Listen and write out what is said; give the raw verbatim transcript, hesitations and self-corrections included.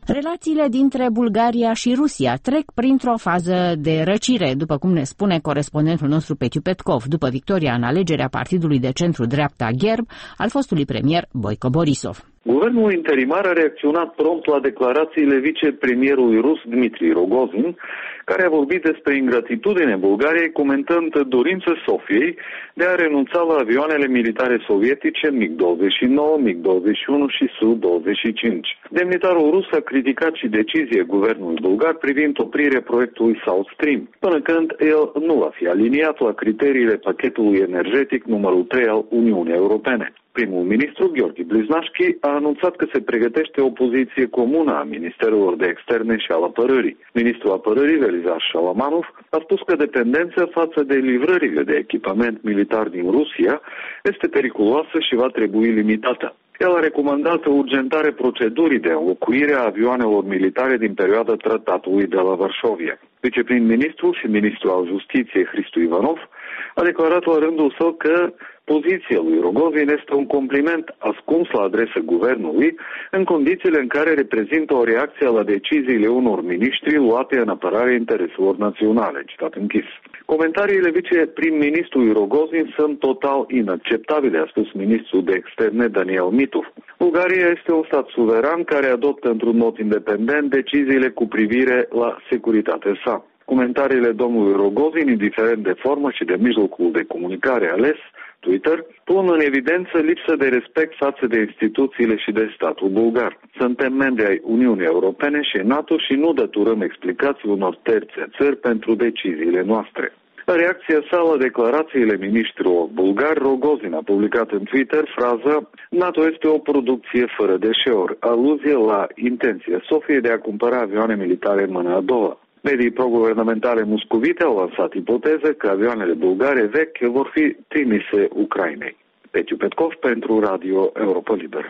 Relațiile dintre Bulgaria și Rusia trec printr-o fază de răcire, după cum ne spune corespondentul nostru Petiu Petkov, după victoria în alegerea partidului de centru-dreapta Gherb al fostului premier Boico Borisov. Guvernul interimar a reacționat prompt la declarațiile vicepremierului rus Dmitri Rogozin, care a vorbit despre ingratitudine Bulgariei, comentând dorința Sofiei de a renunța la avioanele militare sovietice MiG douăzeci și nouă, MiG douăzeci și unu și S U douăzeci și cinci. Demnitarul rus a criticat și decizie guvernului bulgar privind oprirea proiectului South Stream, până când el nu va fi aliniat la criteriile pachetului energetic numărul trei al Uniunii Europene. Primul ministru, Gheorghe Bliznașchi, a anunțat că se pregătește o poziție comună a Ministerelor de Externe și al Apărării. Ministrul Apărării, Velizar Shalamanov, a spus că dependența față de livrările de echipament militar din Rusia este periculoasă și va trebui limitată. El a recomandat urgentare procedurii de înlocuire a avioanelor militare din perioada tratatului de la Varșovia. Viceprim-ministrul și ministrul al Justiției, Hristu Ivanov, a declarat la rândul său că poziția lui Rogozin este un compliment ascuns la adresa guvernului, în condițiile în care reprezintă o reacție la deciziile unor miniștri luate în apărarea intereselor naționale. Citat închis. Comentariile viceprim-ministrului Rogozin sunt total inacceptabile, a spus ministrul de externe Daniel Mitov. Bulgaria este un stat suveran care adoptă într-un mod independent deciziile cu privire la securitatea sa. Comentariile domnului Rogozin, indiferent de formă și de mijlocul de comunicare ales, Twitter, pun în evidență lipsă de respect față de instituțiile și de statul bulgar. Suntem membri ai Uniunii Europene și NATO și nu dăturăm explicații unor terțe țări pentru deciziile noastre. În reacția sa la declarațiile ministrilor bulgari, Rogozin a publicat în Twitter fraza NATO este o producție fără deșeuri, aluzie la intenția Sofiei de a cumpăra avioane militare în mâna a doua. Medii proguvernamentale muscovite au lansat ipoteze că avioanele bulgare vechi vor fi trimise Ucrainei. Petiu Petkov pentru Radio Europa Liberă.